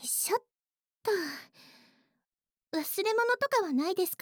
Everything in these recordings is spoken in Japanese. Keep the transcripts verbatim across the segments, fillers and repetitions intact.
しょっと。忘れ物とかはないですか？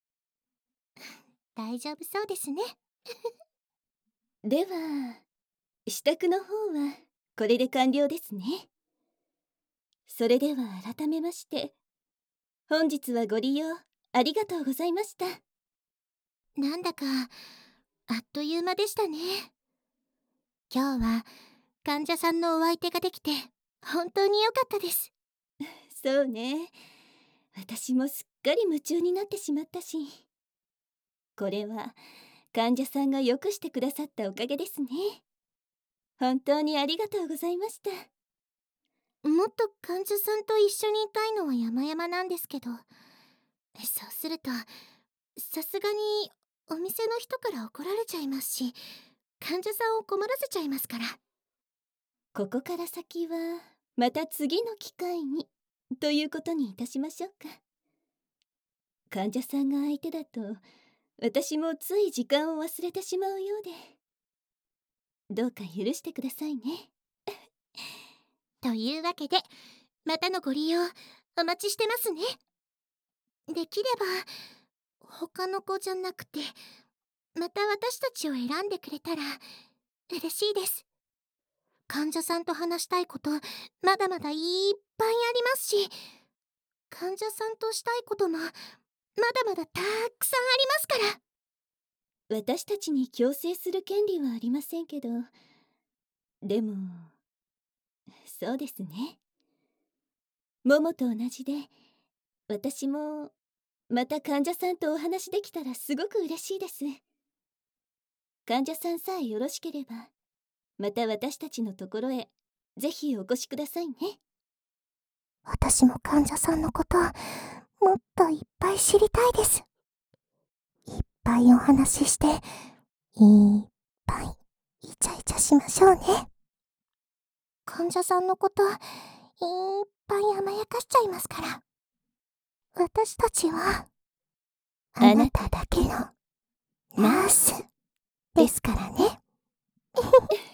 大丈夫そうですね。 では、支度の方はこれで完了ですね。それでは改めまして、本日はご利用ありがとうございました。 なんだか、あっという間でしたね。今日は、患者さんのお相手ができて、本当に良かったです。 そうね。私もすっかり夢中になってしまったし。これは、患者さんがよくしてくださったおかげですね。本当にありがとうございました。 もっと患者さんと一緒にいたいのは山々なんですけど、そうすると、さすがにお店の人から怒られちゃいますし、患者さんを困らせちゃいますから。 ここから先はまた次の機会にということにいたしましょうか。患者さんが相手だと私もつい時間を忘れてしまうようで、どうか許してくださいね。 というわけで、またのご利用お待ちしてますね。できれば他の子じゃなくて、また私たちを選んでくれたら嬉しいです。患者さんと話したいことまだまだいっぱいありますし、患者さんとしたいこともまだまだたくさんありますから。 私たちに強制する権利はありませんけど、でもそうですね。モモと同じで、私もまた患者さんとお話できたらすごく嬉しいです。患者さんさえよろしければ、また私たちのところへぜひお越しくださいね。 私も患者さんのこともっといっぱい知りたいです。いっぱいお話しして、いっぱいイチャイチャしましょうね。患者さんのこといっぱい甘やかしちゃいますから。私たちはあなただけのナースですからね。